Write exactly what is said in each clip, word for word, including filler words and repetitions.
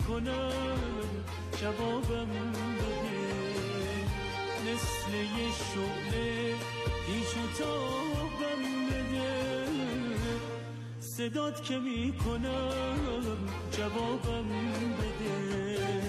کنم جوابم بده، مثل یه شعله پیچ و تابم بده، صدات که میکنم جوابم بده.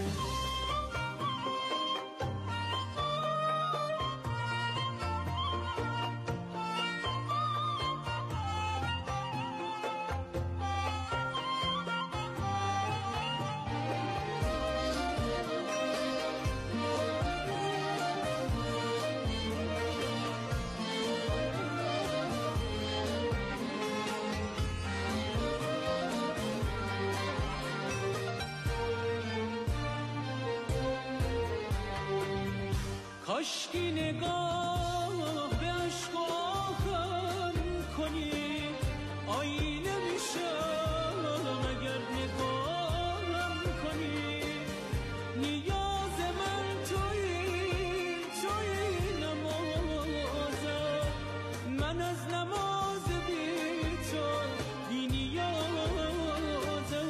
کاشکی نگاه به عشق آهم کنی، آینه میشم اگر نگاهم کنی، نیاز من تویی تویی نمازم، من از نماز بی تو بی نیازم،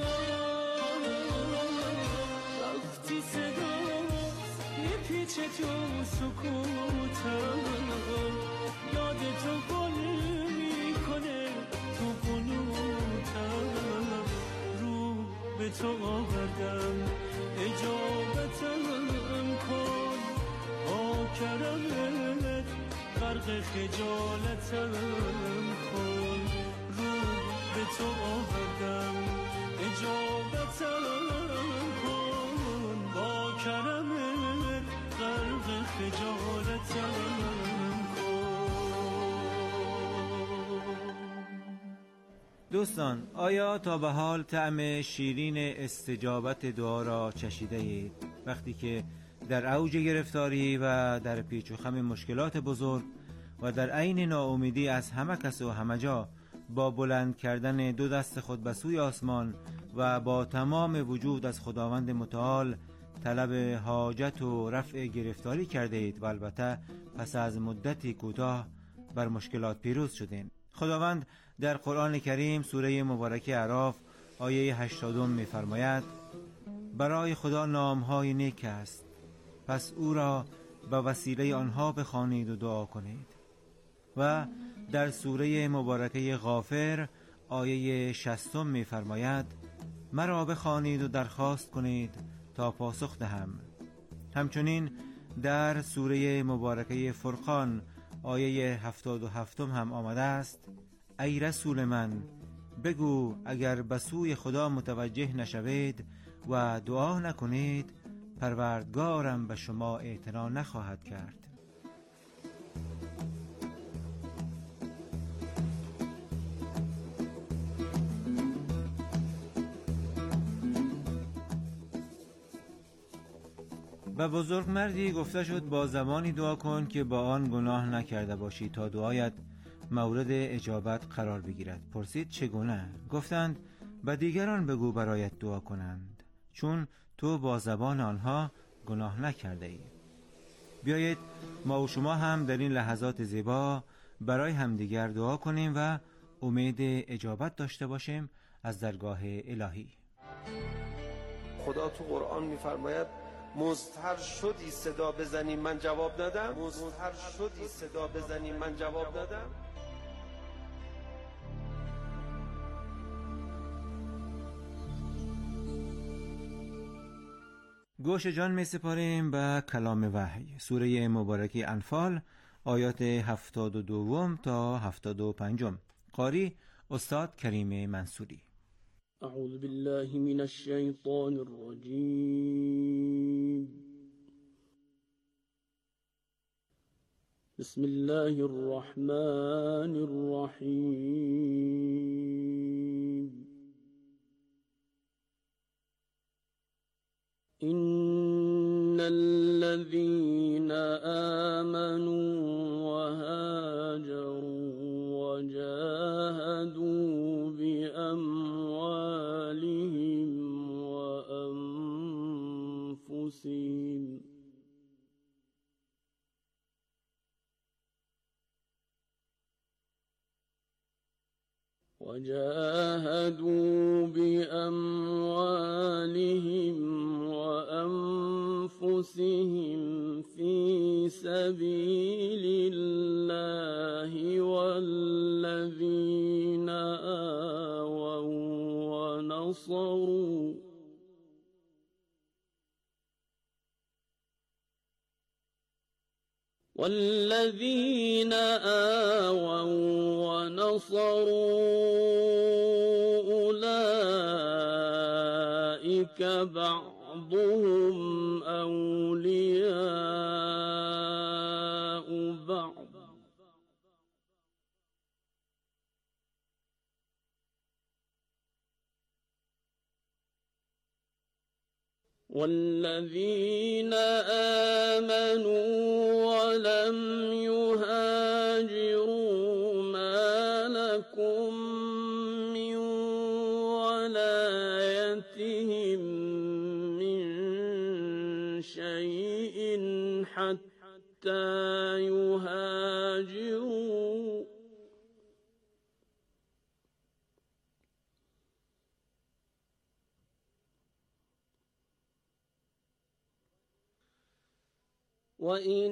وقتی صداست میپیچه تو سکوتم، یاد تو گل میکنه تو قنوتم، رو به تو آوردم اجابتم کن، با کرمت غرق خجالتم کن، رو به تو آوردم اجابتم کن، با کرمت غرق خجالتم کن. دوستان، آیا تا به حال طعم شیرین استجابت دعا را چشیده اید؟ وقتی که در اوج گرفتاری و در پیچ و خم مشکلات بزرگ و در عین ناامیدی از همه کس و همه جا با بلند کردن دو دست خود به سوی آسمان و با تمام وجود از خداوند متعال طلب حاجت و رفع گرفتاری کرده اید و البته پس از مدتی کوتاه بر مشکلات پیروز شدین. خداوند در قرآن کریم سوره مبارکه اعراف آیه هشتادم می‌فرماید: برای خدا نام‌های نیک است، پس او را به وسیله آنها بخوانید و دعا کنید. و در سوره مبارکه غافر آیه شصتم می‌فرماید: مرا بخوانید و درخواست کنید تا پاسخ دهم. همچنین در سوره مبارکه فرقان آیه هفتاد و هفتم هم آمده است: ای رسول من، بگو اگر به سوی خدا متوجه نشوید و دعا نکنید، پروردگارم به شما اعتنا نخواهد کرد. و بزرگ مردی گفته شد با زبانی دعا کن که با آن گناه نکرده باشی تا دعایت مورد اجابت قرار بگیرد. پرسید چگونه؟ گفتند به دیگران بگو برایت دعا کنند، چون تو با زبان آنها گناه نکرده ای. بیایید ما و شما هم در این لحظات زیبا برای همدیگر دعا کنیم و امید اجابت داشته باشیم از درگاه الهی. خدا تو قرآن می‌فرماید مضطر شدی صدا بزنی من جواب ندم، مضطر شدی صدا بزنی من جواب ندم. گوش جان می سپاریم به کلام وحی، سوره مبارکه انفال آیات هفتاد و دوم تا هفتاد و پنجم. قاری استاد کریم منصوری. اعوذ بالله من الشیطان الرجیم. بسم الله الرحمن الرحیم. إن الذين آمنوا وهاجروا وجاهدوا بأموالهم وأنفسهم وجاهدوا بأموالهم وأنفسهم في سبيل الله والذين آووا ونصروا والذين آووا ونصروا أولئك بعضهم أولياء بعض والذين آمنوا ولم يهاجروا ما لكم من ولايتهم من شيء حتى يهاجروا وإن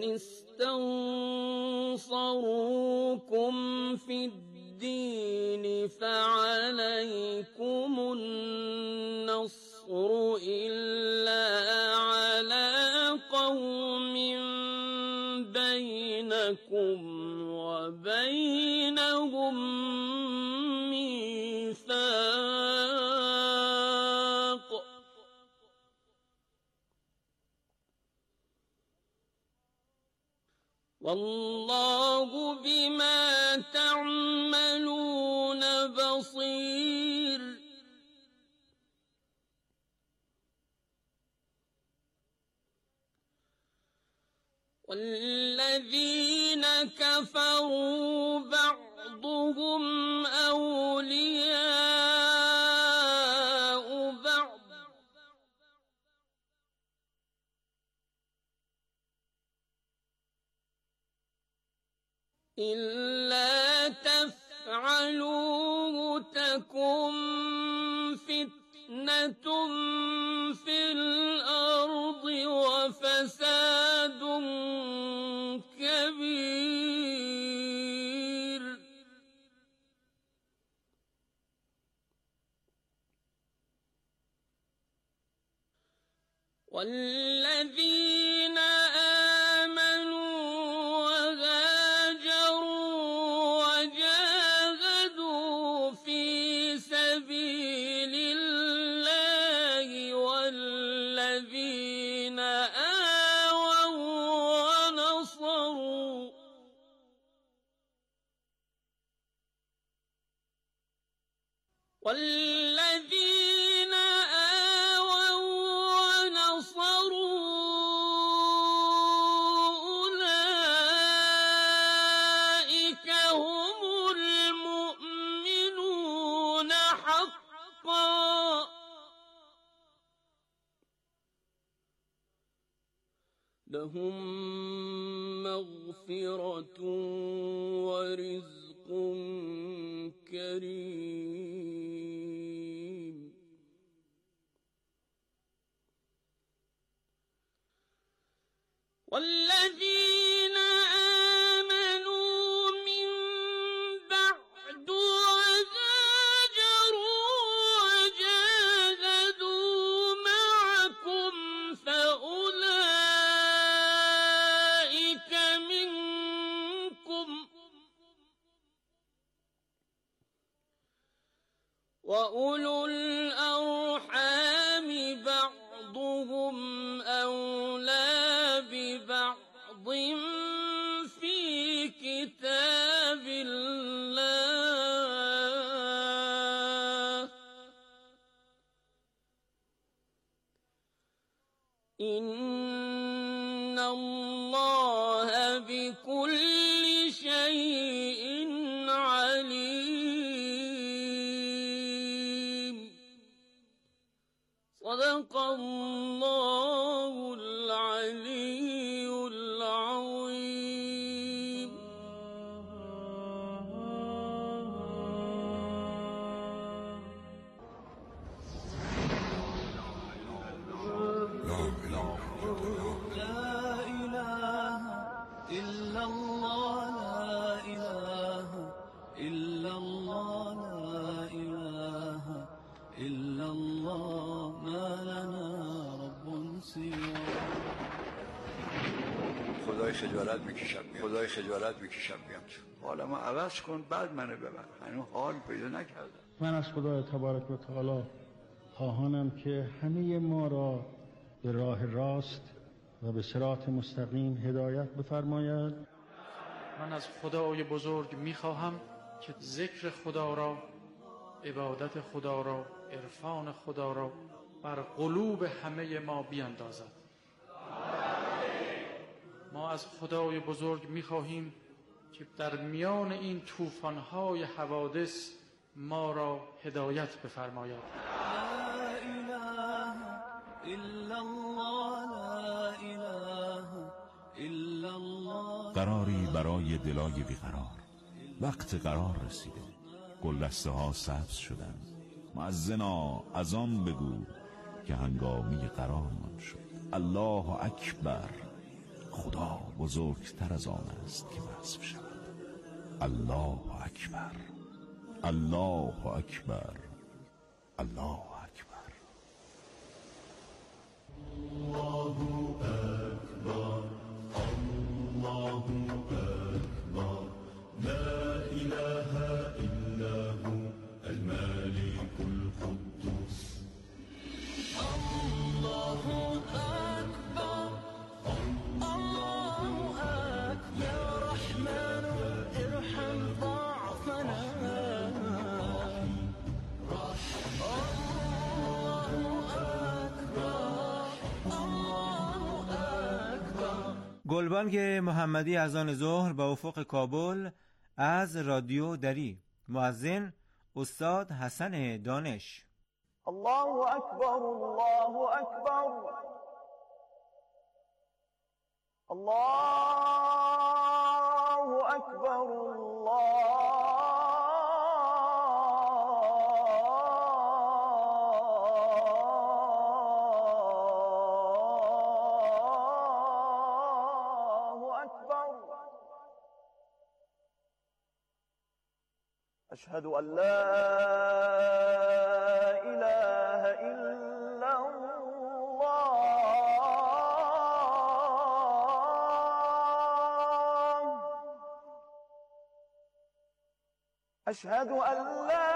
استنصروكم في الدين فعليكم النصر إلا على قوم بينكم وبينهم ميثاق والله بما تعملون بصير والذين كفروا بعضهم أولياء بعض إلا تفعلوه تكن فتنة في الأرض وفساد كبير والذين والذين آووا ونصروا أولئك هم المؤمنون حقا لهم مغفرة ورزق كريم والذين آمنوا من بعد وهاجروا وجاهدوا معكم فأولئك منكم وأولو الأرحام بعضهم أولى ببعض في كتاب الله إن الله بكل شيء عليم صدق الله العلي العظيم. خجالت میکشم بیام، خدای خجالت میکشم بیام تو حالا ما عوض کن بعد منو ببر. هنوز حال پیدا نکردم. من از خدای تبارک و تعالی خواهانم که همه ما را به راه راست و به صراط مستقیم هدایت بفرماید. من از خدای بزرگ میخواهم که ذکر خدا را، عبادت خدا را، عرفان خدا را بر قلوب همه ما بیندازد. ما از خدای بزرگ میخواهیم که در میان این طوفان‌های حوادث ما را هدایت بفرماید. قراری برای دلای بیقرار. وقت قرار رسیده، گلدسته ها سبز شدن. مؤذنا اذان بگو که هنگامی قرارمان شد. الله اکبر. خدا بزرگتر از آن است که وصف شود. الله اکبر، الله اکبر، الله اکبر. الله اکبر، الله اکبر، لا اله الا هو الملك القدوس. الله اکبر، الله اکبر، یا رحمن ارحم ضعفنا. گلبانگ محمدی از آن ظهر به افق کابل از رادیو دری. مؤذن استاد حسن دانش. الله اکبر، الله اکبر، الله اکبر، الله اکبر. اشهد ان لا اله الا الله. اشهد ان لا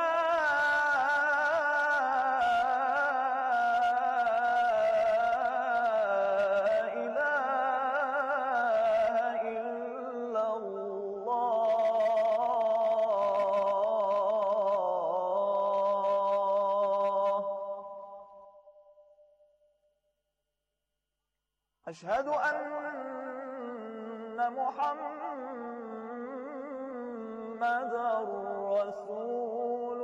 أشهد أن محمدًا رسول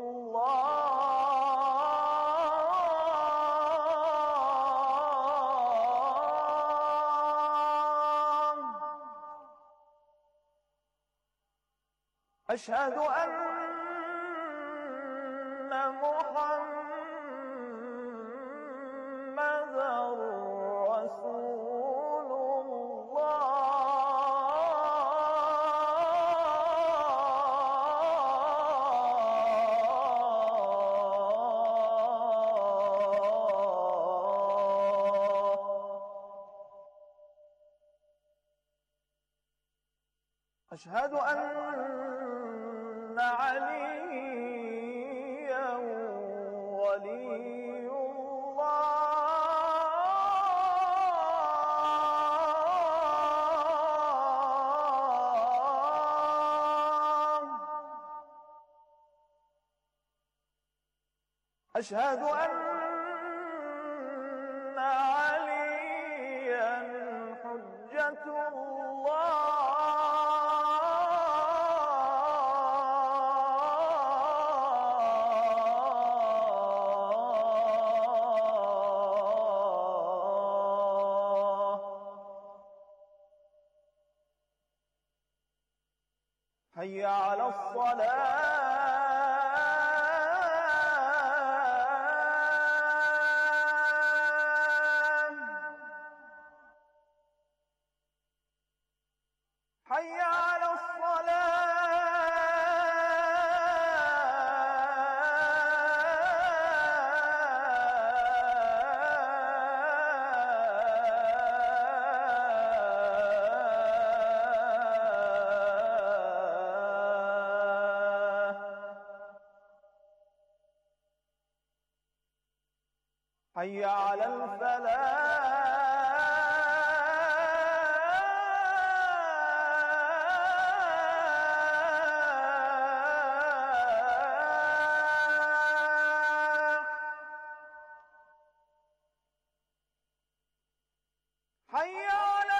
الله. أشهد أن محمدًا رسول الله. أشهد أن عليا ولي الله. أشهد أن عليا حجة الله. حي على الصلاة. حي على الصلاة. حي على الفلاح حي على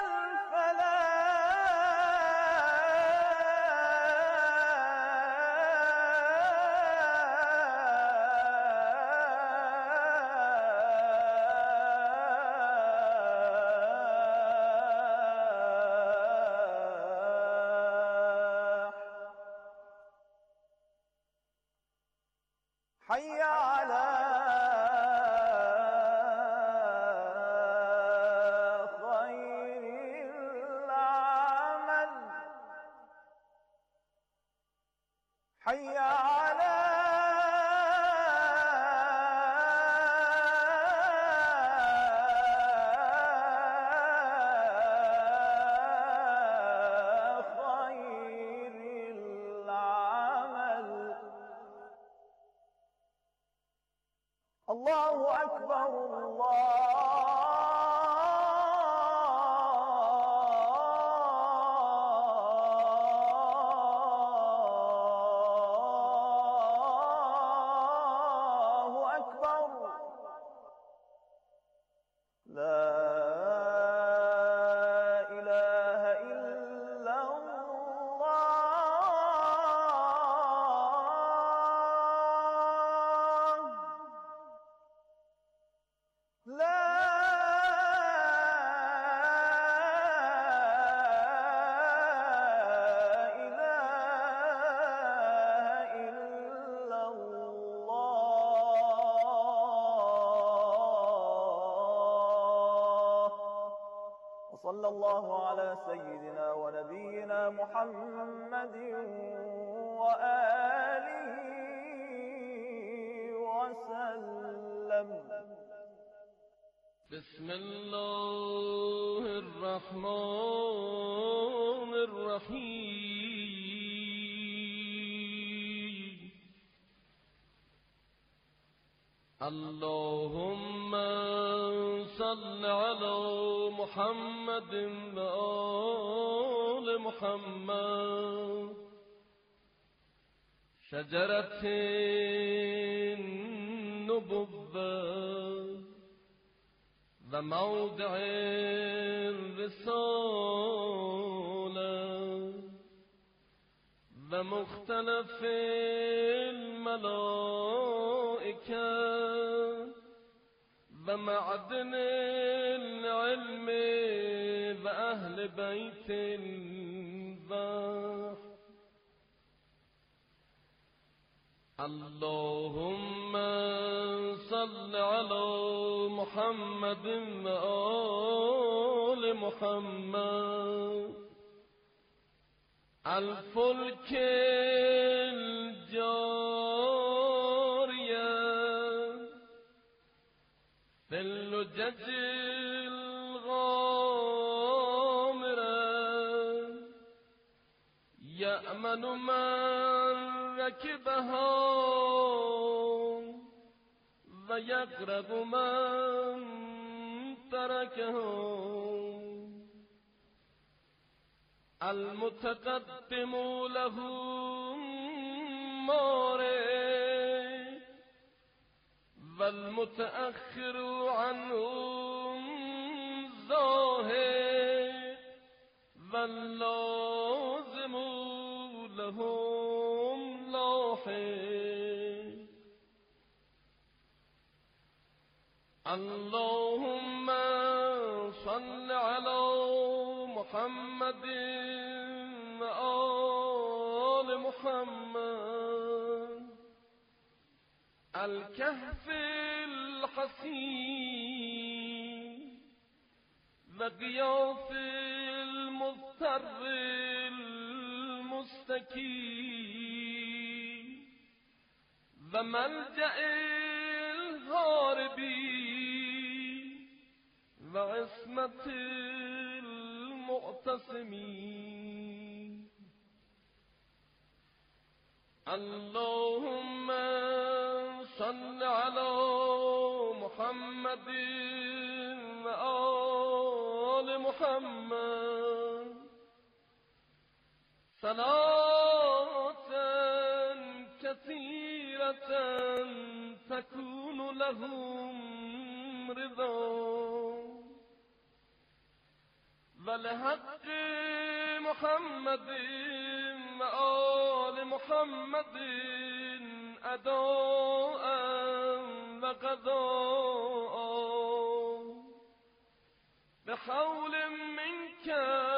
حي على خير العمل حي على خير العمل الله أكبر الله أكبر لا إله إلا الله لا إله إلا الله وصلى الله على سيدنا ونبينا محمد وآله وسلم بسم الله الرحمن الرحيم اللهم صل على محمد وآل محمد شجرة النبوة وموضع الرسالة ومختلف الملائكة ومعدن العلم وأهل بيت البحر اللهم صل على محمد وآل محمد الفلك الجارية في اللجج الغامرة يأمن من ركبها ويغرق من تركها المتقدم له مارد والمتأخر عنه زاهد واللازم لهم لاحق اللهم صل على محمد وآل محمد الكهف الحصين وغياث المضطر المستكين وملجأ الهاربين وعصمة المعتصمين اللهم صل على محمد محمد و آل محمد صلاة كثيرة تكون لهم رضا ولحق محمد و آل محمد أداء وقضاء بحول منك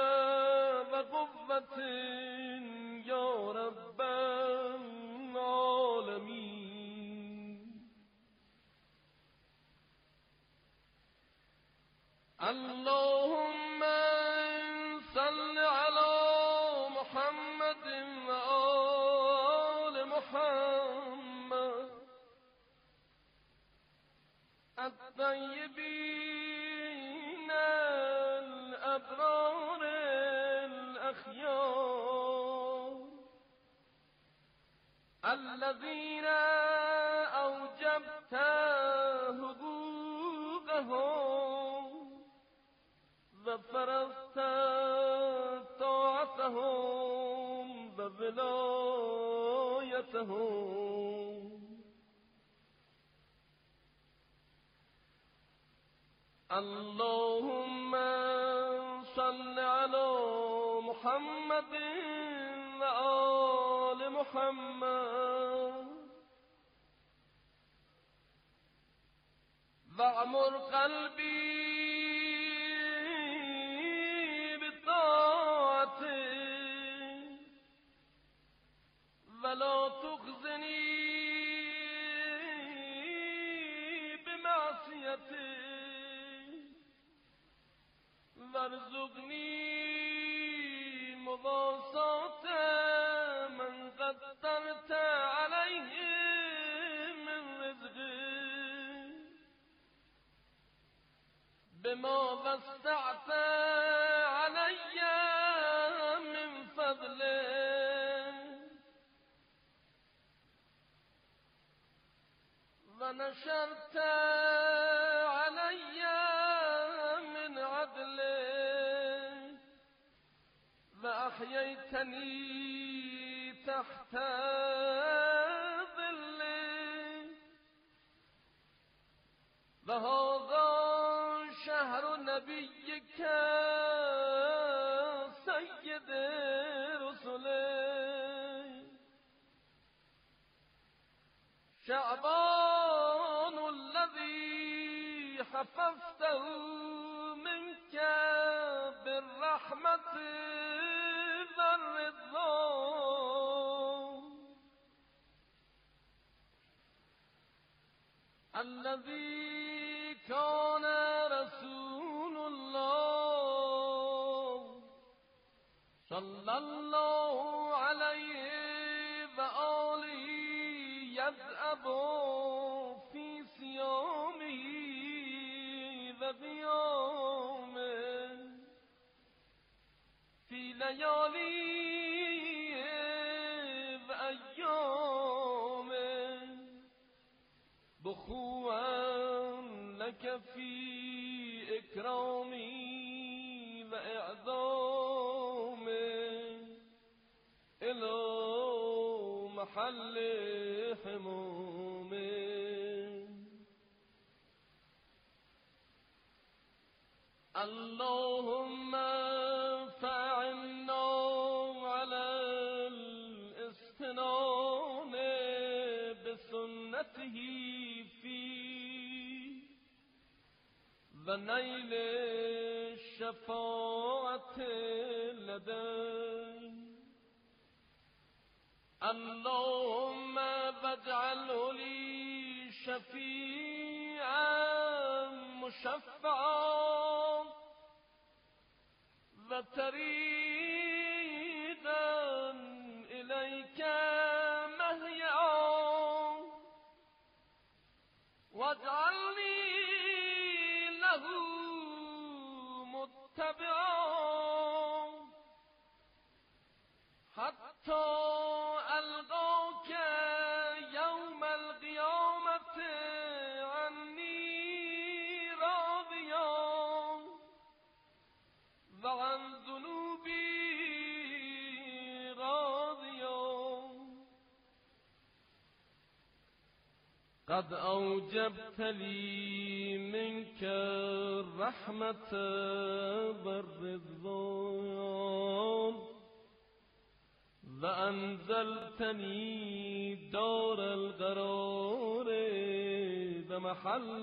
وقوة يا رب العالمين. اللهم صل على محمد وآل محمد الطيبين الأبرار الأخيار الذين أوجبت حقوقهم وفرضت طاعتهم وولايتهم. اللهم صل على محمد وآل محمد واعمر قلبي بطاعتك ولا تخزني بمعصيتك وارزقني مواساة من قدرت عليه من رزقك بما وسعت علي من فضلك ونشرت علي من عدلك وأحييتني تحت ظلك وهذا شهر نبيك سيد رسلك شعبان الذي حفظته منك بالرحمة والرضوان الذي كان رسول الله صلى الله عليه وآله يذهب في صيامه وقيامه في لياليه وأيامه بخوا لك في إكرامي وإعظامي إلى محل حمومي. اللهم فعنا على الاستنان بسنته فيه ونيل الشفاعة لديه. اللهم واجعله لي شفيعا مشفعا وطريقا إليك مهيعا واجعلني له متبعا حتى ألقاك يوم القيامة عني قد اوجبت لی منک رحمت والرضوان و انزلتنی دار القرار و محل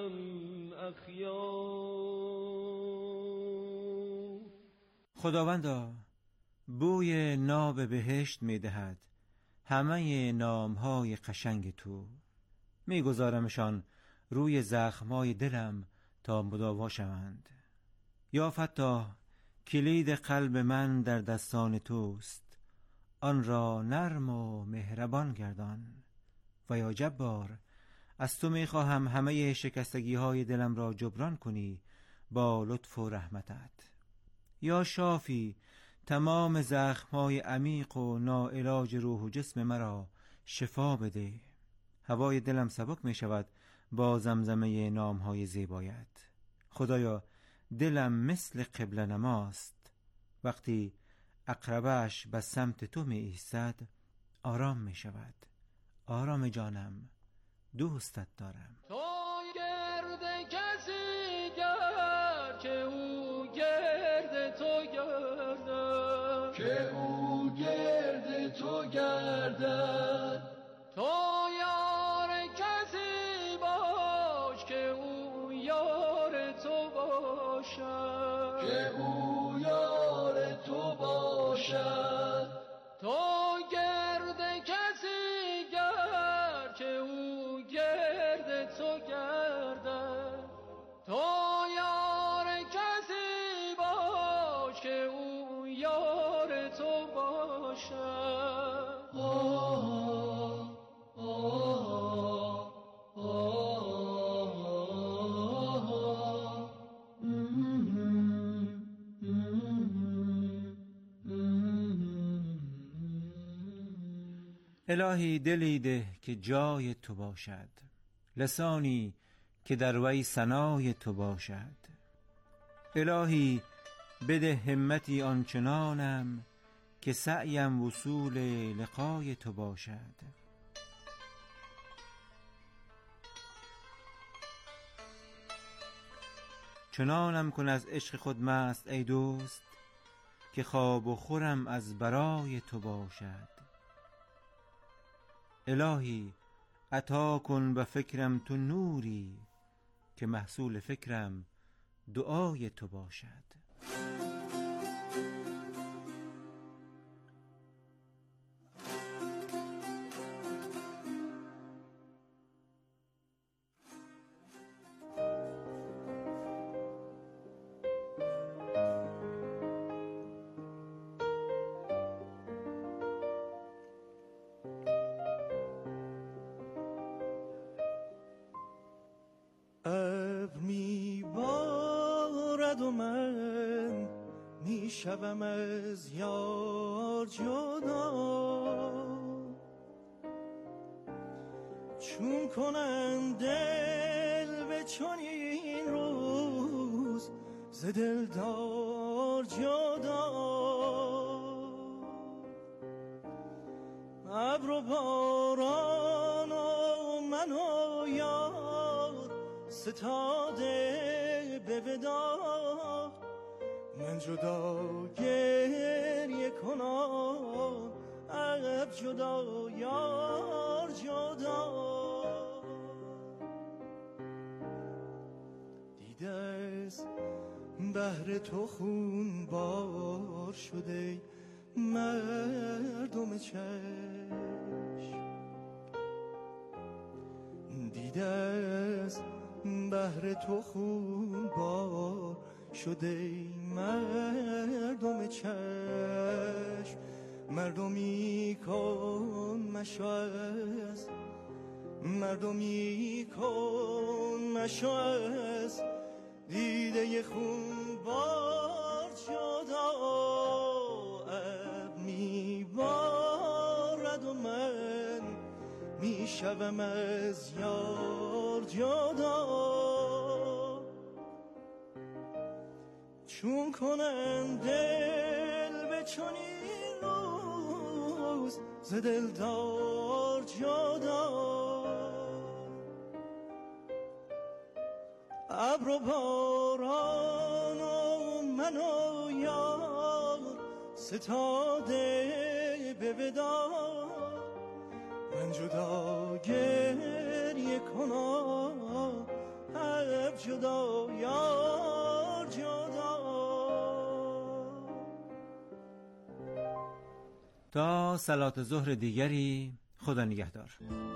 الاخیار. خداوندا بوی ناب بهشت می دهد همه نامهای قشنگ تو، می گذارمشان روی زخمهای دلم تا مداوا شوند. یا فتاح، کلید قلب من در دستان توست، آن را نرم و مهربان گردان. و یا جبار، از تو می خواهم همه شکستگی های دلم را جبران کنی با لطف و رحمتت. یا شافی، تمام زخم‌های عمیق و ناعلاج روح و جسم مرا شفا بده. هوای دلم سبک می شود با زمزمه نام‌های زیبایت. خدایا، دلم مثل قبله نماست، وقتی عقربه‌اش به سمت تو می ایستد آرام می شود. آرام جانم، دوستت دارم. تو گرد کسی گرد که او گرد تو گردد، که او گرد تو گردد. تو یار کسی باش که او یار تو باشد، که او یار تو باشد. تو گرد کسی گرد که او گرد تو گردد. تو یار کسی باش که او یار تو باشد. آه آه آه آه. الهی دلی ده که جای تو باشد، لسانی که در وی ثنای تو باشد. الهی بده همتی آنچنانم که سعیم وصول لقای تو باشد. چنانم کن از عشق خود مست ای دوست، که خواب و خورم از برای تو باشد. الهی عطا کن به فکرم تو نوری، که محصول فکرم دعای تو باشد. ابر می بارد و من می شوم از یار جدا، چون کنم دل به چنین روز ز دلدار جدا. ابر و باران و من و یار ستاده به ودا، من جدا گریه کنم عقب جدا یار جدا. دیده از بهر تو خون بار شده مردم چشم، دیده از بهر تو خون بار شده مردم چشم. مردمی کن مشو از مردمی کن مشو از دیده خون بار جدا. اب می بارد و من می شوم از یار جدا، چون کنم دل به چنین روز ز دلدار جدا. ابر و باران و من و یار ستاده به وداع، من جدا گریه کنم حب جدا یار جدا. تا صلات ظهر دیگری، خدا نگهدار.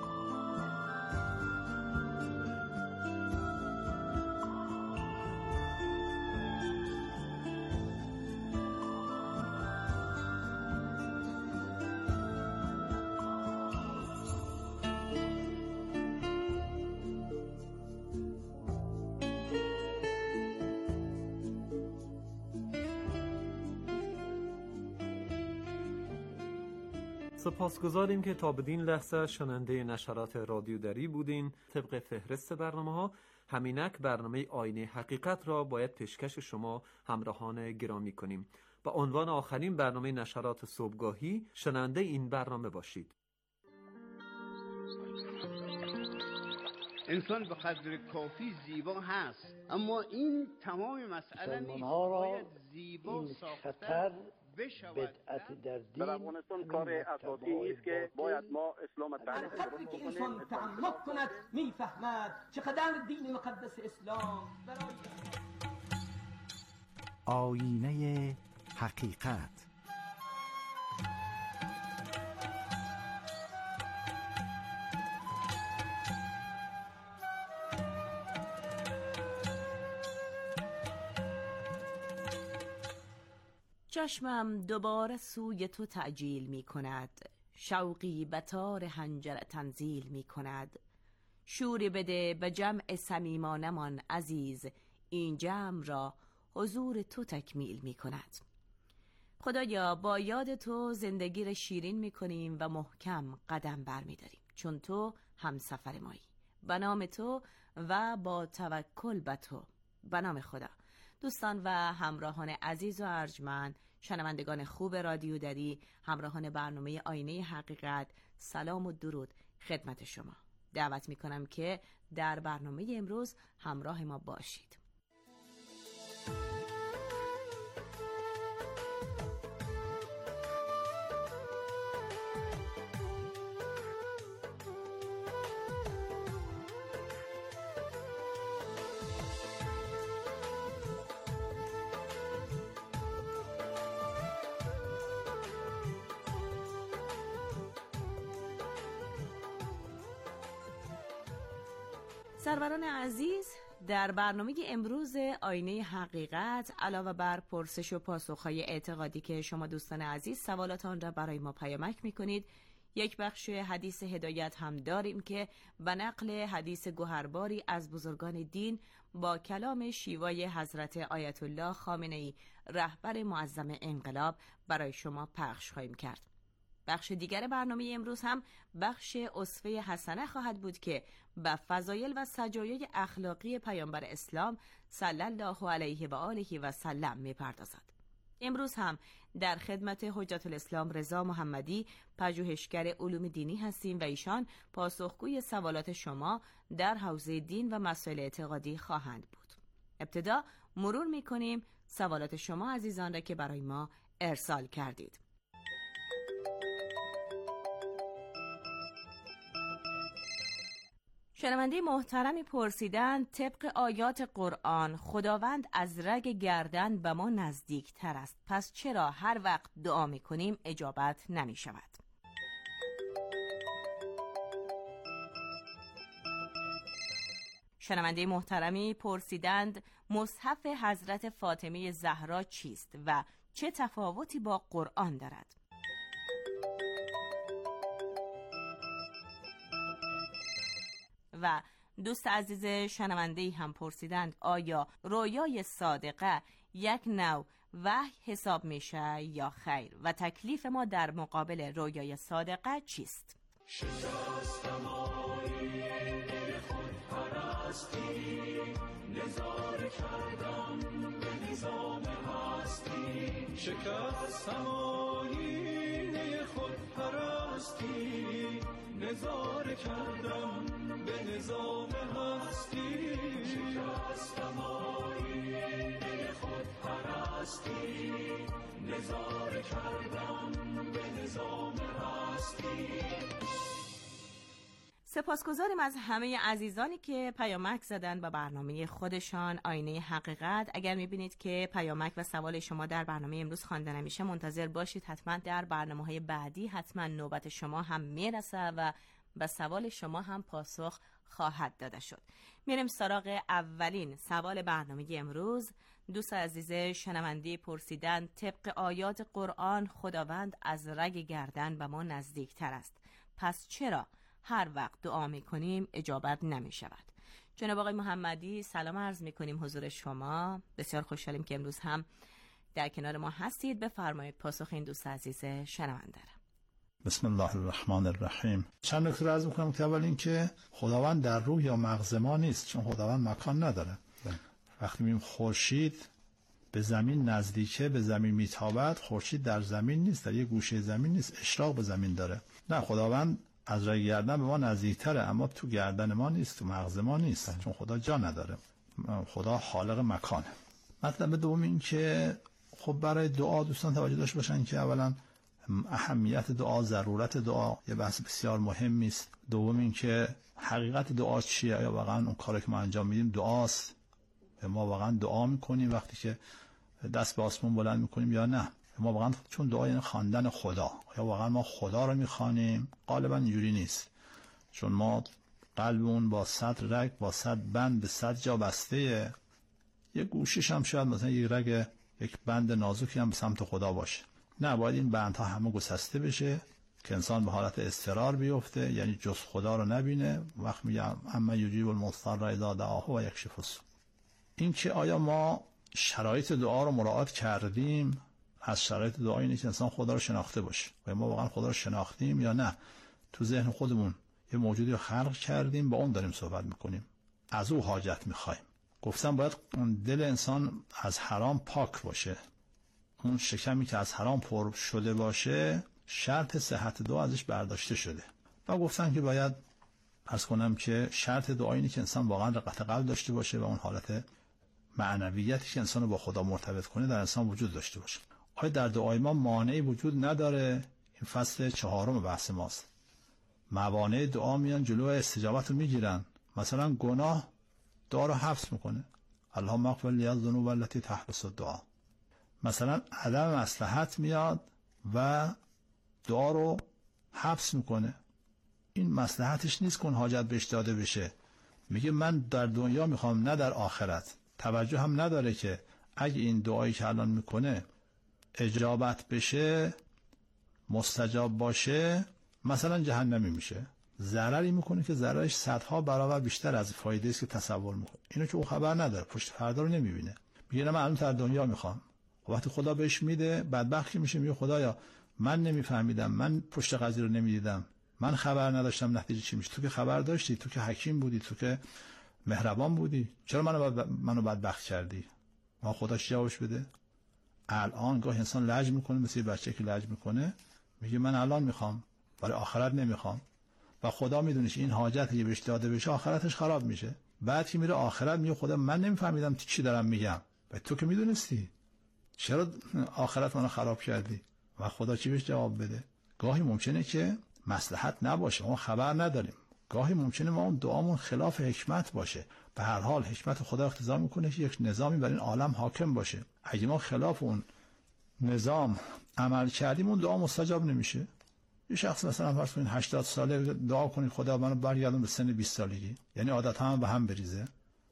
سپاسگزاریم که تا بدین لحظه شنونده نشرات رادیو دری بودین. طبق فهرست برنامه‌ها همینک برنامه آینه حقیقت را باید پیشکش شما همراهان گرامی کنیم. با عنوان آخرین برنامه نشرات صبحگاهی شنونده این برنامه باشید. انسان به قدر کافی زیبا هست، اما این تمام مسئله نیست. باید زیبا ساختن بدعت در دین در افغانستان کار اساسی است که باید ما اسلام تعریف درست که انسان تعمق کند میفهمد چقدر دین مقدس اسلام برای آینه حقیقت. چشمم دوباره سوی تو تعجیل می کند، شوقی بطار حنجره تنزیل می کند. شوری بده به جمع صمیمانمان عزیز، این جمع را حضور تو تکمیل می کند. خدایا با یاد تو زندگی را شیرین می کنیم و محکم قدم بر می داریم، چون تو همسفر مایی. به نام تو و با توکل به تو. به نام خدا. دوستان و همراهان عزیز و ارجمند، شنوندگان خوب رادیو دری، همراهان برنامه آینه حقیقت، سلام و درود خدمت شما. دعوت می کنم که در برنامه امروز همراه ما باشید. سروران عزیز، در برنامه امروز آینه حقیقت علاوه بر پرسش و پاسخهای اعتقادی که شما دوستان عزیز سوالاتان را برای ما پیامک میکنید، یک بخش حدیث هدایت هم داریم که به نقل حدیث گوهرباری از بزرگان دین با کلام شیوای حضرت آیت الله خامنه‌ای رهبر معظم انقلاب برای شما پخش خواهیم کرد. بخش دیگر برنامه امروز هم بخش اسوه حسنه خواهد بود که به فضایل و سجایای اخلاقی پیامبر اسلام صلی الله علیه و آله و سلم می‌پردازد. امروز هم در خدمت حجت الاسلام رضا محمدی، پژوهشگر علوم دینی هستیم و ایشان پاسخگوی سوالات شما در حوزه دین و مسائل اعتقادی خواهند بود. ابتدا مرور می‌کنیم سوالات شما عزیزان را که برای ما ارسال کردید. شنونده محترمی پرسیدند طبق آیات قرآن خداوند از رگ گردن به ما نزدیک تر است، پس چرا هر وقت دعا می کنیم اجابت نمی شود؟ شنونده محترمی پرسیدند مصحف حضرت فاطمه زهرا چیست و چه تفاوتی با قرآن دارد؟ و دوست عزیز شنونده‌ای هم پرسیدند آیا رویای صادقه یک نوع وحی حساب میشه یا خیر و تکلیف ما در مقابل رویای صادقه چیست؟ شکستم آیین خود پرستی، نظاره کردم به نظام هستی. شکستم آیین خود پرستی، نظاره کردم به نظام هستی، شکستم آیین خود پرستی، نظاره کردم به نظام هستی. سپاسگزاریم از همه عزیزانی که پیامک زدن با برنامه خودشان آینه حقیقت. اگر میبینید که پیامک و سوال شما در برنامه امروز خوانده نمیشه منتظر باشید، حتما در برنامه‌های بعدی حتما نوبت شما هم میرسه و به سوال شما هم پاسخ خواهد داده شد. میریم سراغ اولین سوال برنامه امروز. دوست عزیز شنونده پرسیدن طبق آیات قرآن خداوند از رگ گردن به ما نزدیکتر است، پس چرا هر وقت دعا میکنیم اجابت نمی شود؟ جناب آقای محمدی سلام عرض میکنیم حضور شما. بسیار خوشحالیم که امروز هم در کنار ما هستید. بفرمایید پاسخ این دوست عزیز شنونده را. بسم الله الرحمن الرحیم. چند نکته عرض میکنم که اول این که خداوند در روح یا مغز ما نیست، چون خداوند مکان نداره. وقتی میگیم خورشید به زمین نزدیکه، به زمین میتابد، خورشید در زمین نیست، در یه گوشه زمین نیست، اشراق به زمین داره. نه، خداوند از رگ گردن به ما نزدیکتره، اما تو گردن ما نیست، تو مغز ما نیست، چون خدا جا نداره. خدا خالق مکانه. مطلب دوم این که خب برای دعا دوستان توجه داشته باشن که اولا اهمیت دعا، ضرورت دعا یه بحث بسیار مهمی است. دوم این که حقیقت دعا چیه؟ آیا واقعا اون کاری که ما انجام میدیم دعاست؟ ما واقعا دعا میکنیم وقتی که دست به آسمون بلند میکنیم یا نه؟ ما واقعا چون دعا یعنی خواندن خدا، یا واقعا ما خدا رو میخوانیم؟ غالبا اینجوری نیست، چون ما قلبمون با صد رگ، با صد بند به صد جا بسته، یه گوشش هم شاید مثلا یک رگ، یک بند نازکی هم به سمت خدا باشه. نه، باید این بندها همه گسسته بشه که انسان به حالت اضطرار بیفته، یعنی جز خدا رو نبینه. وقت میگم اما یجیب المضطر اذا دعاه و یکشف السوء. این که آیا ما شرایط دعا رو مراعات کردیم؟ از شرایط دعا اینه که انسان خدا رو شناخته باشه. و ما واقعا خدا رو شناختیم یا نه؟ تو ذهن خودمون یه موجودی رو خلق کردیم، با اون داریم صحبت میکنیم، از او حاجت میخوایم. گفتم باید اون دل انسان از حرام پاک باشه. اون شکمی که از حرام پر شده باشه شرط صحت دعا ازش برداشته شده. و گفتم که باید عرض کنم که شرط دعا اینه که انسان واقعا رقت قلب داشته باشه و اون حالت معنویتی که انسان رو با خدا مرتبط کنه در انسان وجود داشته باشه. آیا در دعای ما مانعی وجود نداره؟ این فصل چهارم بحث ماست. موانع دعا میان جلو استجابت رو میگیرن. مثلا گناه دعا رو حبس میکنه. اللهم اغفر لی الذنوب التي تحبس الدعاء. مثلا عدم مصلحت میاد و دعا رو حبس میکنه. این مصلحتش نیست که اون حاجت بهش داده بشه. میگه من در دنیا میخوام نه در آخرت. توجه هم نداره که اگه این دعایی که الان میکنه اجابت بشه، مستجاب باشه، مثلا جهنمی میشه. ضرری میکنه که ضررش صدها برابر بیشتر از فایده است که تصور میکنه. اینو که او خبر نداره، پشت پرده رو نمیبینه. میگه من الان در دنیا میخوام. وقتی خدا بهش میده بدبخت میشه، میگه خدایا من نمیفهمیدم، من پشت قضیه رو نمیدیدم، من خبر نداشتم نتیجه چی میشه. تو که خبر داشتی، تو که حکیم بودی، تو که مهربان بودی، چرا منو بد... منو بدبخت کردی؟ ما خداش جوابش بده. الان گاه انسان لج میکنه، مثل یه بچه که لج میکنه، میگه من الان میخوام برای آخرت نمیخوام. و خدا میدونه این حاجتی که بهش داده بشه آخرتش خراب میشه. بعد که میره آخرت میگه خدا من نمیفهمیدم چی دارم میگم. و تو که میدونستی، چرا آخرت منو خراب کردی؟ و خدا چی بهش جواب بده؟ گاهی ممکنه که مصلحت نباشه، ما خبر نداریم. گاهی ممکنه ما اون دعامون خلاف حکمت باشه. به هر حال حکمت خدا اقتضا میکنه که یک نظامی بر این عالم حاکم باشه. اگه ما خلاف اون نظام عمل کردیم اون دعا مستجاب نمیشه. یه شخص مثلا فرض کنین هشتاد ساله دعا کنید خدا منو برگردون به سن بیست سالگی، یعنی عادت‌ها هم به هم بریزه.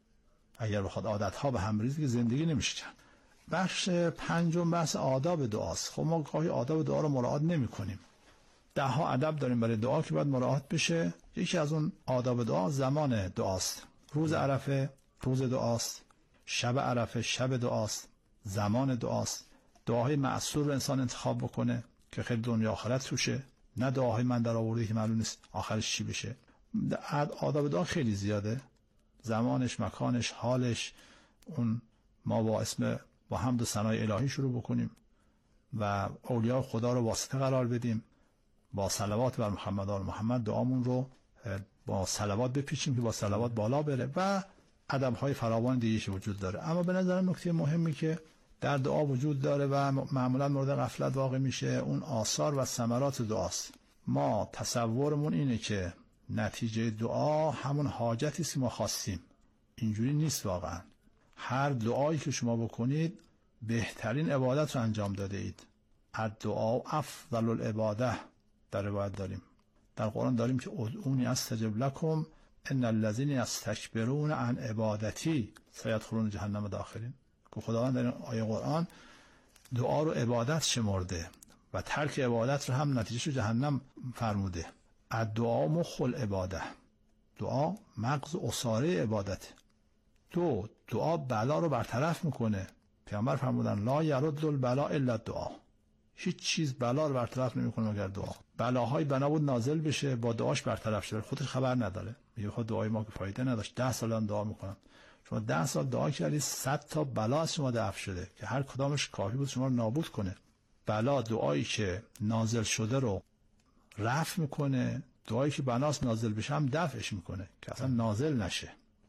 اگر بخواد عادت‌ها به هم بریزه که زندگی نمیشه کرد. بخش پنجم بحث آداب دعاست. خب ما گاهی آداب دعا رو مراعات نمی‌کنیم. ده ها ادب داریم برای دعا که باید مراعات بشه. یکی از اون آداب دعا زمان دعاست. روز عرفه روز دعاست، شب عرفه شب دعاست، زمان دعاست. دعاهای معصور رو انسان انتخاب بکنه که خیلی دنیا آخرت توشه، نه دعاهای من در آورده که معلوم نیست آخرش چی بشه. آداب دعا خیلی زیاده، زمانش، مکانش، حالش. اون ما با اسم با حمد و ثنای الهی شروع بکنیم و اولیاء خدا رو واسطه قرار بدیم با صلوات بر محمد و محمد دعامون رو با صلوات بپیچیم که با صلوات بالا بره و ادب‌های فراوان دیگه وجود داره. اما به نظر نکته مهمی که در دعا وجود داره و معمولا مورد غفلت واقع میشه اون آثار و ثمرات دعاست. ما تصورمون اینه که نتیجه دعا همون حاجتی است که ما خواستیم. اینجوری نیست واقعا. هر دعایی که شما بکنید بهترین عبادت رو انجام داده اید. الدعا افضل العباده در روایت داریم. در قرآن داریم که ادعونی استجب لکم ان الذین یستکبرون عن عبادتی سیدخلون جهنم داخلین. که خداوند در این آیه قرآن دعا رو عبادت شمرده و ترک عبادت رو هم نتیجهش رو جهنم فرموده. الدعا مخ العباده، دعا مغز عصاره عبادت. دو دعا بلا رو برطرف میکنه. پیامبر فرمودن لا یرد البلا الا الدعا، هیچ چیز بلا رو برطرف نمیکنه مگر دعا. بلاهای بنا بود نازل بشه با دعاش برطرف شه، خودش خبر نداره، میگه خود دعای ما که فایده نداشت، ده سال هم دعا میکنم. شما ده سال دعا کردید صد تا بلا از شما دفع شده که هر کدامش کافی بود شما رو نابود کنه. بلا دعایی که نازل شده رو رفع میکنه، دعایی که بناس نازل بشه هم دفعش میکنه که اصلا نازل نشه.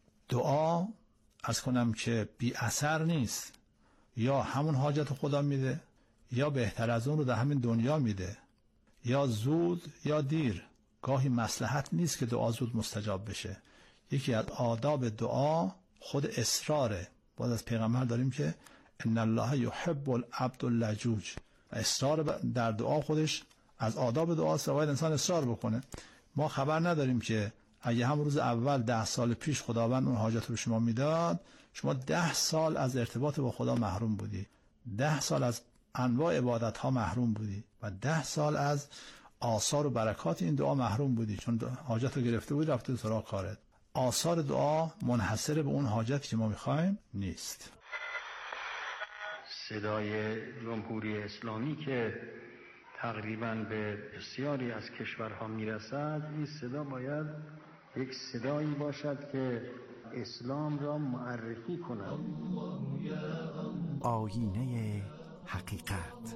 دعا از کنم که بی اثر نیست، یا همون حاجت خدا میده یا بهتر از اون رو در همین دنیا میده، یا زود یا دیر. گاهی مصلحت نیست که دعا زود مستجاب بشه. یکی از آداب دعا خود اصراره. باز از پیغمبر داریم که ان الله یحب العبد اللجوج. اصرار در دعا خودش از آداب دعاست، باید انسان اصرار بکنه. ما خبر نداریم که اگه هم روز اول ده سال پیش خداوند اون حاجت رو شما میداد، شما ده سال از ارتباط با خدا محروم بودی، ده سال از انواع عبادت ها محروم بودی و ده سال از آثار و برکات این دعا محروم بودی، چون حاجت رو گرفته بودی رفته سراغ کارت. آثار دعا منحصر به اون حاجتی که ما میخوایم نیست. صدای جمهوری اسلامی که تقریباً به بسیاری از کشورها میرسد، این صدا باید یک صدایی باشد که اسلام را معرفی کند. آیینه حقیقت.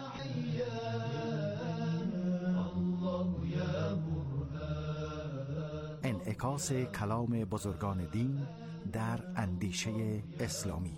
انعکاس کلام بزرگان دین در اندیشه اسلامی.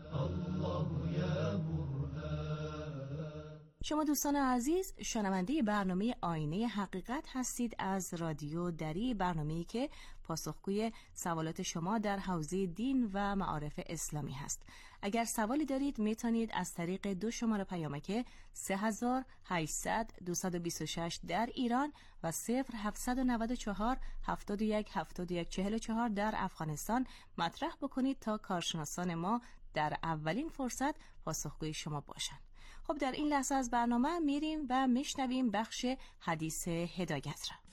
شما دوستان عزیز شنونده برنامه آینه حقیقت هستید از رادیو دری، برنامه‌ای که پاسخگوی سوالات شما در حوزه دین و معارف اسلامی هست. اگر سوالی دارید میتونید از طریق دو شماره پیامک سه هزار و هشتصد دویست و بیست و شش در ایران و صفر هفتصد و نود و چهار هفتاد و یک هفتاد و یک چهل و چهار در افغانستان مطرح بکنید تا کارشناسان ما در اولین فرصت پاسخگوی شما باشند. خب در این لحظه از برنامه میریم و میشنویم بخش حدیث هدایت را.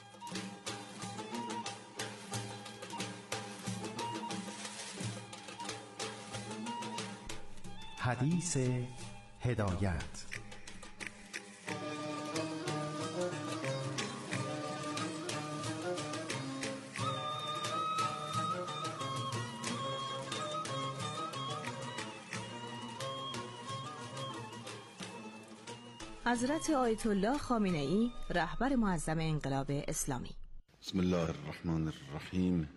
حدیث هدایت. حضرت آیت الله خامنه‌ای رهبر معظم انقلاب اسلامی. بسم الله الرحمن الرحیم.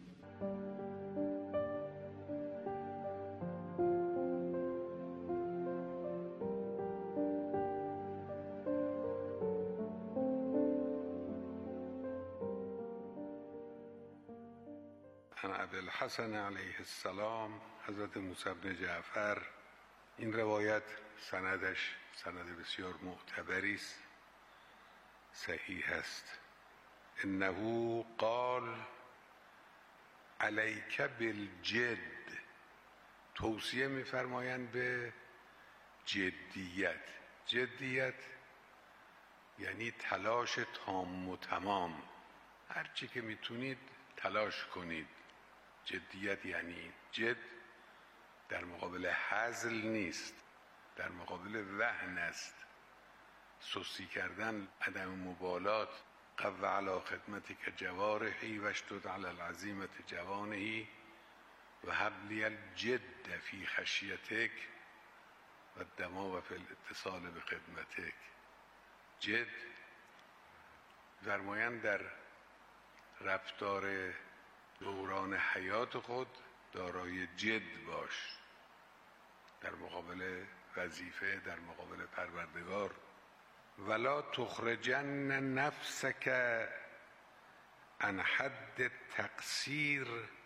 عن ابوالحسن علیه السلام حضرت موسی بن جعفر. این روایت سندش سند بسیار معتبری است، صحیح است. انه قال علیک بالجد. توصیه می‌فرمایند به جدیت. جدیت یعنی تلاش تام و تمام، هر چی که میتونید تلاش کنید. جدیت یعنی جد در مقابل هزل نیست، در مقابل وهن است، سستی کردن، عدم مبالات. قو علی خدمتک جوارحی و اشدد علی العزیمة جوانحی و هب لی الجد فی خشیتک و الدما فی الاتصال بخدمتک. جد فرمایند در رفتار دوران حیات خود دارای جد باش در مقابل وظیفه، در مقابل پروردگار. ولا تخرجن نفسک عن حد تقصیر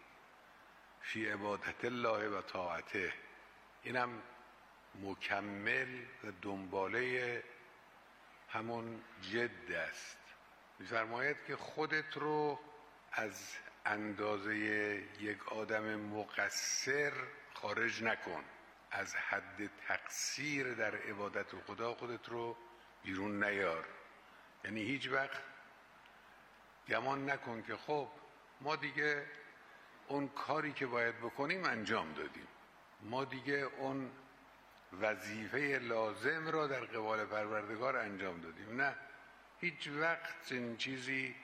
فی عبادت الله و طاعته. اینم مکمل و دنباله همون جد است. می‌فرماید که خودت رو از اندازه یک آدم مقصر خارج نکن، از حد تقصیر در عبادت خدا خودت رو بیرون نیار. یعنی هیچ وقت گمان نکن که خب ما دیگه اون کاری که باید بکنیم انجام دادیم، ما دیگه اون وظیفه لازم را در قبال پروردگار انجام دادیم. نه، هیچ وقت این چیزی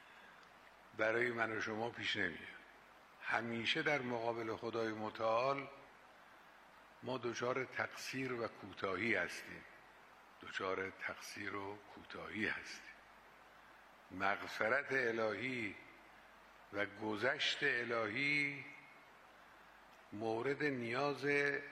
برای من و شما پیش نمیاد. همیشه در مقابل خدای متعال ما دچار تقصیر و کوتاهی هستیم، دچار تقصیر و کوتاهی هستیم. مغفرت الهی و گذشت الهی مورد نیاز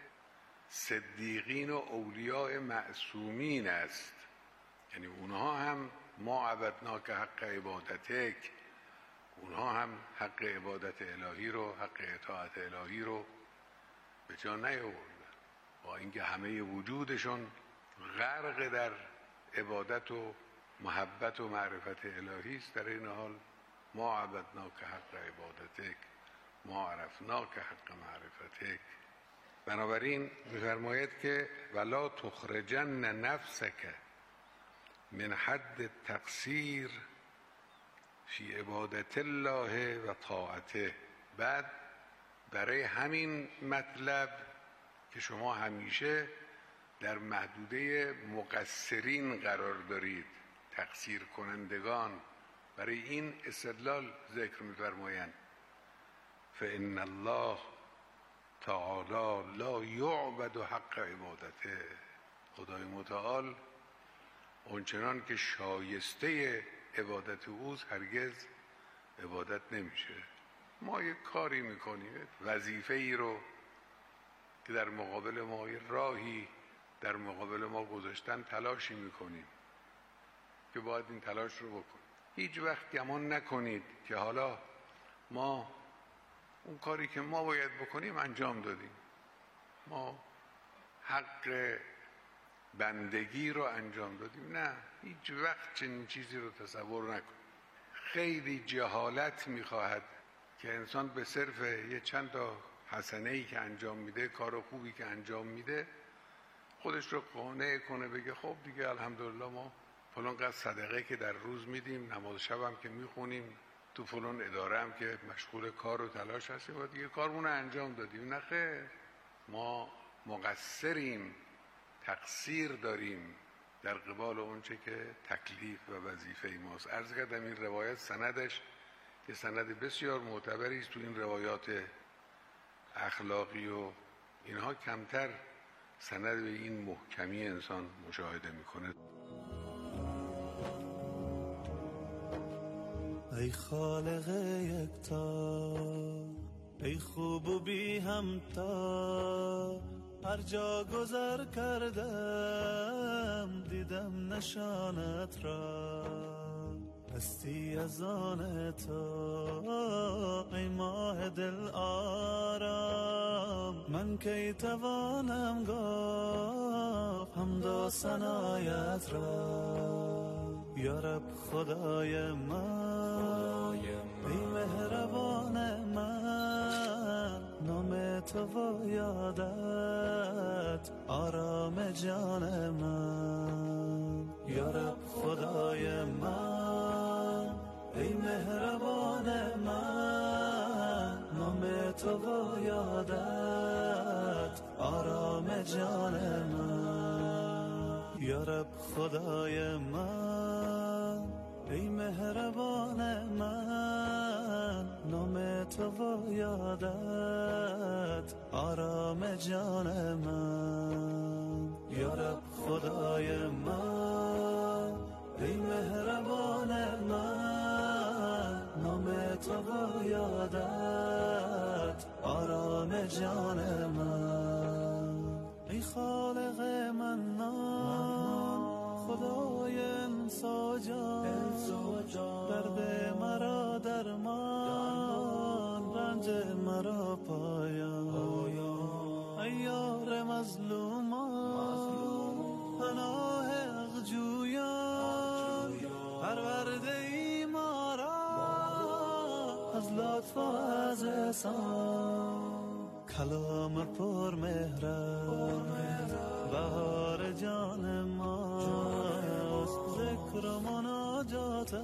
صدیقین و اولیاء معصومین است. یعنی اونها هم ما عبدناک حق عبادتک، اونها هم حق عبادت الهی رو، حق اطاعت الهی رو به جا نیاوردن، با اینکه همه وجودشون غرق در عبادت و محبت و معرفت الهی است. در این حال ما عبدناک حق عبادتک، ما عرفناک حق معرفتک. بنابراین می‌فرماید که ولا تخرجن نفسک من حد تقصیر فی عبادت الله و طاعته. بعد برای همین مطلب که شما همیشه در محدوده مقصرین قرار دارید، تقصیر کنندگان، برای این استدلال ذکر می‌فرمایند فإن الله تعالی لا یعبد حق عبادته. خدای متعال اونچنان که شایسته عبادت اوست هرگز عبادت نمیشه. ما یک کاری میکنیم، وظیفه ای رو که در مقابل ما، راهی در مقابل ما گذاشتن، تلاشی میکنیم که باید این تلاش رو بکنیم. هیچ وقت گمان نکنید که حالا ما اون کاری که ما باید بکنیم انجام دادیم، ما حق بندگی رو انجام دادیم. نه، هیچ وقت چنین چیزی رو تصور نکن. خیلی جهالت میخواهد که انسان به صرف یه چند تا حسنه‌ای که انجام میده، کار خوبی که انجام میده، خودش رو قانع کنه بگه خب دیگه الحمدلله ما فلان قدر صدقه که در روز میدیم، نماز شب هم که میخونیم، تو فلان اداره هم که مشغول کار و تلاش هستیم و دیگه کارمون رو انجام دادیم. نه خیر، ما مقصریم، تقصیر داریم در قبال اونچه که تکلیف و وظیفه ماست. عرض کردم این روایت سندش که سند بسیار معتبری است. تو این روایات اخلاقی و اینها کمتر سند به این محکمی انسان مشاهده میکنه. ای خالق یکتا، ای خوب و بی همتا، هر جا گذر کردم دیدم نشانت را، هستی از آن تو ای ماه دل آرام، من کی توانم گفت حمد و ثنایت را. یا رب خدای من، ای مهربان من، نام تو و یادت آرام جان من. یا رب خدای من، ای مهربان من، نام تو و یادت آرام جان من. یا رب خدای من، ای مهربان من، نام تو و یادت آرام جان من. یا رب خدای من، ای مهربان من نام تو با یادت آرام جان من ای خالق من خدای انسا جان درد مرا درمان رنج مرا پایان ای یار مظلومان پناه حق جویان پرورده ای ما را از لطف و از احسان کلام پر مهرت بهار جان ماست ذکر و مناجات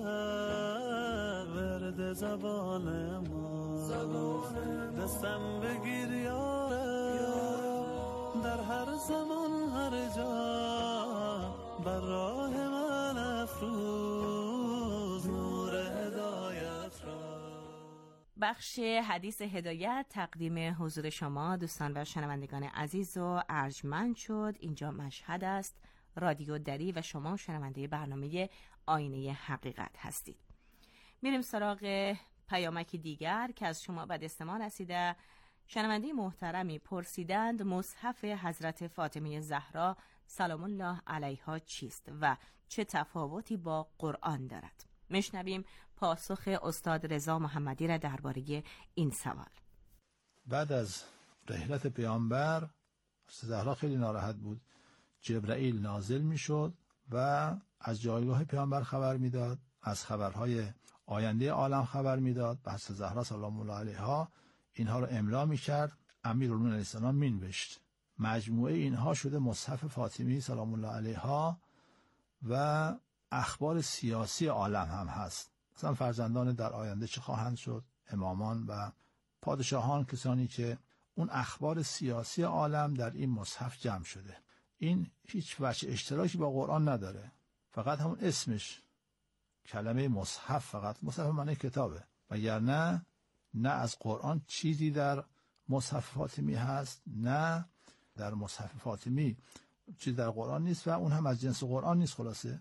ورد زبان ما دستم بگیر یاره در هر زمان هر جا بر راه من افروز نور هدایت را. بخش حدیث هدایت تقدیم حضور شما دوستان و شنوندگان عزیز و ارجمند شد. اینجا مشهد است، رادیو دری و شما شنونده برنامه آینه حقیقت هستید. میریم سراغ پیامکی دیگر که از شما به دست ما رسیده. شنونده محترمی پرسیدند مصحف حضرت فاطمه زهرا سلام الله علیها چیست و چه تفاوتی با قرآن دارد؟ میشنویم پاسخ استاد رضا محمدی را درباره این سوال. بعد از رحلت پیامبر زهرا خیلی ناراحت بود. جبرائیل نازل میشد و از جایگاه پیامبر خبر میداد، از خبرهای آینده عالم خبر میداد. بحث زهرا سلام الله علیها اینها رو املا میکرد، امیرالمومنین علیه السلام مینوشت. مجموعه اینها شده مصحف فاطمی سلام الله علیها و اخبار سیاسی عالم هم هست. مثلا فرزندان در آینده چه خواهند شد، امامان و پادشاهان، کسانی که اون اخبار سیاسی عالم در این مصحف جمع شده. این هیچ وجه اشتراکی با قرآن نداره، فقط همون اسمش کلمه مصحف، فقط مصحف معنی کتابه، وگرنه نه از قرآن چیزی در مصحف فاطمی هست، نه در مصحف فاطمی چیزی در قرآن نیست و اون هم از جنس قرآن نیست. خلاصه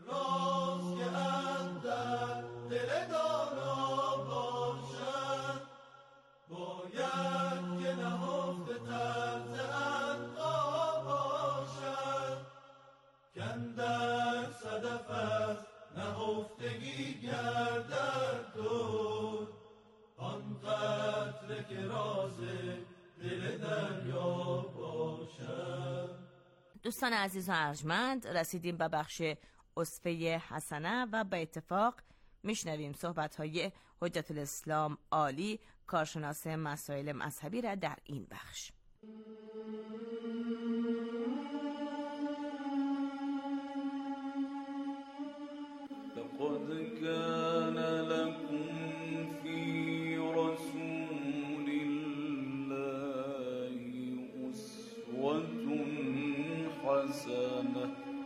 نهفتگی گردد دور آن قطره که راز دل دریا باشد. دوستان عزیز و ارجمند، رسیدیم به بخش اصفه حسنه و به اتفاق میشنویم صحبت‌های حجت الاسلام عالی کارشناس مسائل مذهبی را در این بخش. لقد كان لكم في رسول الله أسوة حسنة.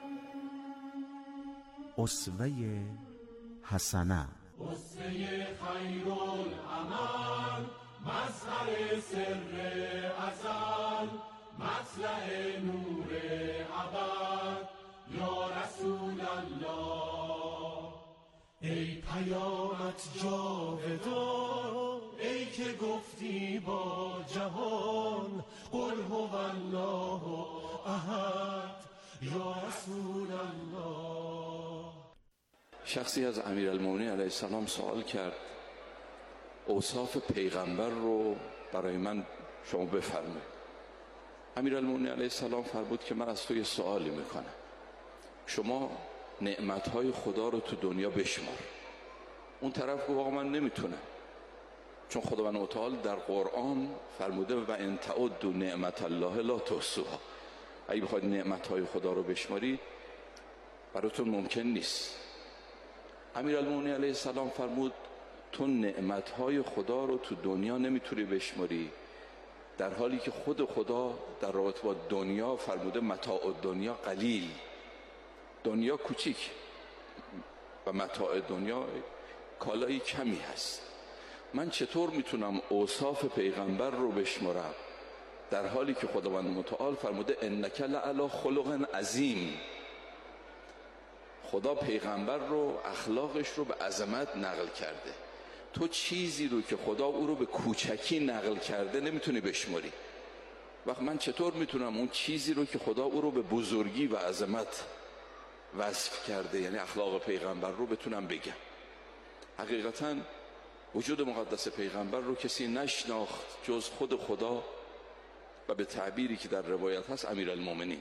اسوه حسنه اسوه خیر العمل مظهر سر ازل مطلع نور ابد یا رسول الله. ای پیامت جاودان ای که گفتی با جهان قل هو الله احد یا رسول الله. شخصی از امیرالمومنین علیه السلام سوال کرد اوصاف پیغمبر رو برای من شما بفرمایید. امیرالمومنین علیه السلام فرمود که من از تو یه سوالی میکنم، شما نعمتهای خدا رو تو دنیا بشمار. اون طرف گفت آقا من نمیتونم، چون خداوند متعال در قرآن فرموده و ان تعدوا نعمت الله لا تحصوها. اگه بخواید نعمتهای خدا رو بشماری براتون ممکن نیست. امیرالمومنین علیه السلام فرمود تو نعمتهای خدا رو تو دنیا نمیتونی بشماری، در حالی که خود خدا در رابطه با دنیا فرموده متاع دنیا قلیل، دنیا کوچیک و متاع دنیا کالایی کمی هست. من چطور میتونم اوصاف پیغمبر رو بشمارم در حالی که خداوند متعال فرموده انک لعلی خلق عظیم؟ خدا پیغمبر رو، اخلاقش رو به عظمت نقل کرده. تو چیزی رو که خدا او رو به کوچکی نقل کرده نمیتونی بشماری. وقت من چطور میتونم اون چیزی رو که خدا او رو به بزرگی و عظمت وصف کرده، یعنی اخلاق پیغمبر رو، بتونم بگم؟ حقیقتا وجود مقدس پیغمبر رو کسی نشناخت جز خود خدا و به تعبیری که در روایت هست امیرالمومنین.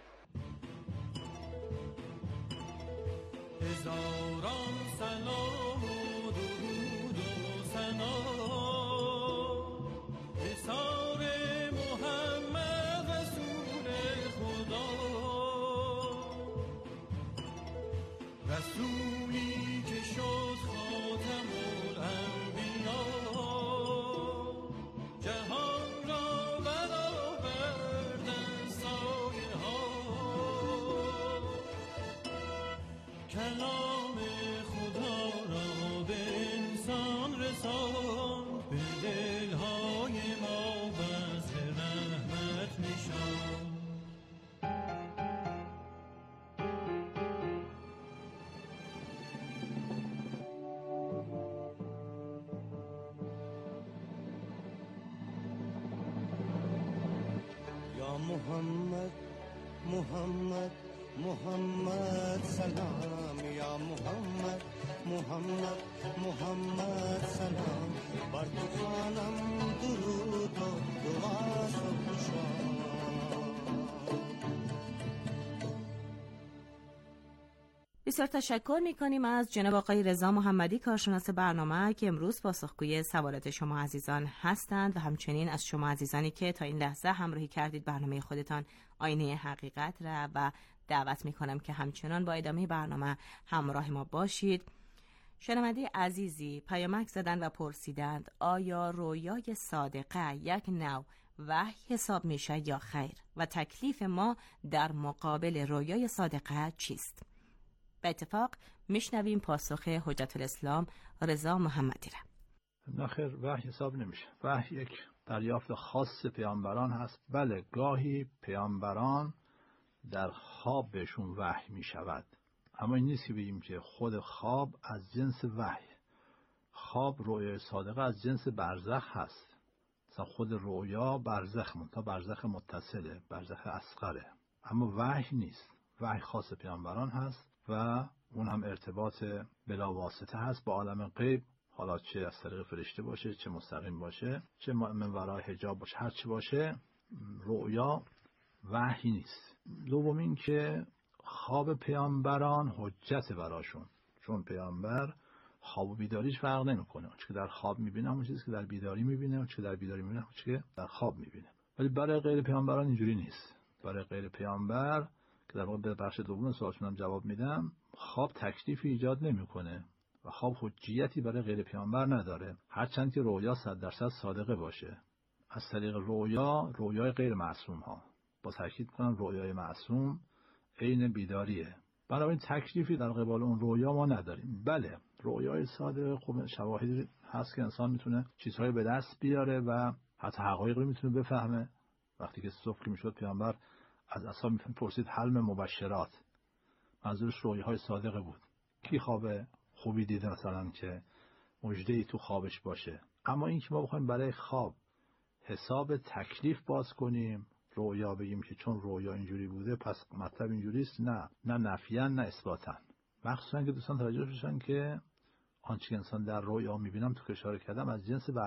هزاران سلام و درود و ثنا حصار محمد رسول خدا، رسولی که شد خاتم الانبیا، جهان را برآوردن سایه ها، کلام خدا را به انسان رسان، به دلهای ما بذر رحمت نشان. یا محمد محمد محمد سلام، یا محمد محمد محمد سلام، بر تو خوانم درود و دعا صبح شام. بسیار تشکر میکنیم از جناب آقای رضا محمدی، کارشناس برنامه، که امروز پاسخگوی سوالات شما عزیزان هستند و همچنین از شما عزیزانی که تا این لحظه همراهی کردید برنامه خودتان آینه حقیقت را، و دعوت میکنم که همچنان با ادامه برنامه همراه ما باشید. شنونده عزیزی پیامک زدند و پرسیدند آیا رویای صادقه یک نوع وحی حساب میشه یا خیر، و تکلیف ما در مقابل رویای صادقه چیست؟ به اتفاق میشنویم پاسخ حجت الاسلام رضا محمدی را. نه خیر، وحی حساب نمیشه. وحی یک دریافت خاص پیامبران هست. بله، گاهی پیامبران در خواب بهشون وحی میشود، اما این نیست که بگیم که خود خواب از جنس وحی. خواب رویای صادقه از جنس برزخ هست. مثلا خود رویا برزخ، منتها برزخ متصله، برزخ اصغره، اما وحی نیست. وحی خاص پیامبران هست و اون هم ارتباط بلا واسطه هست با عالم غیب، حالا چه از طریق فرشته باشه، چه مستقیم باشه، چه من ورای حجاب باشه، هر چی باشه، رؤیا وحی نیست. دوم این که خواب پیامبران حجت براشون، چون پیامبر خواب و بیداریش فرق نمیکنه. اون چیزی که در خواب میبینه اون چیزی که در بیداری میبینه، اون چیزی که در بیداری میبینه اون چیزی که در خواب میبینه. ولی برای غیر پیامبران اینجوری نیست. برای غیر پیامبر که در واقع به بخش دوم سوالتون هم جواب میدم، خواب تکلیفی ایجاد نمیکنه و خواب حجیتی برای غیر پیامبر نداره، هرچند که رویا صد درصد صادقه باشه. از طریق رویا، رویای غیر معصوم ها، با تاکید کنم رویای معصوم عین بیداریه، بنابراین تکلیفی در قبال اون رویا ما نداریم. بله، رویای صادق خب شواهدی هست که انسان میتونه چیزهای به دست بیاره و حتی حقایق رو میتونه بفهمه. وقتی که صبح که میشد پیامبر از اصحاب میپرسید حلم مبشرات، منظورش رویاهای صادقه بود. کی خواب خوبی دیده مثلا که مژده‌ای تو خوابش باشه؟ اما این که ما بخوایم برای خواب حساب تکلیف باز کنیم، رویا بگیم که چون رویا اینجوری بوده پس مطلب اینجوریست، نه، نه نفیاً نه اثباتاً. مخصوصاً که دوستان توجه بشن که آنچه انسان در رویا میبینم تو که اشاره کردم از جنس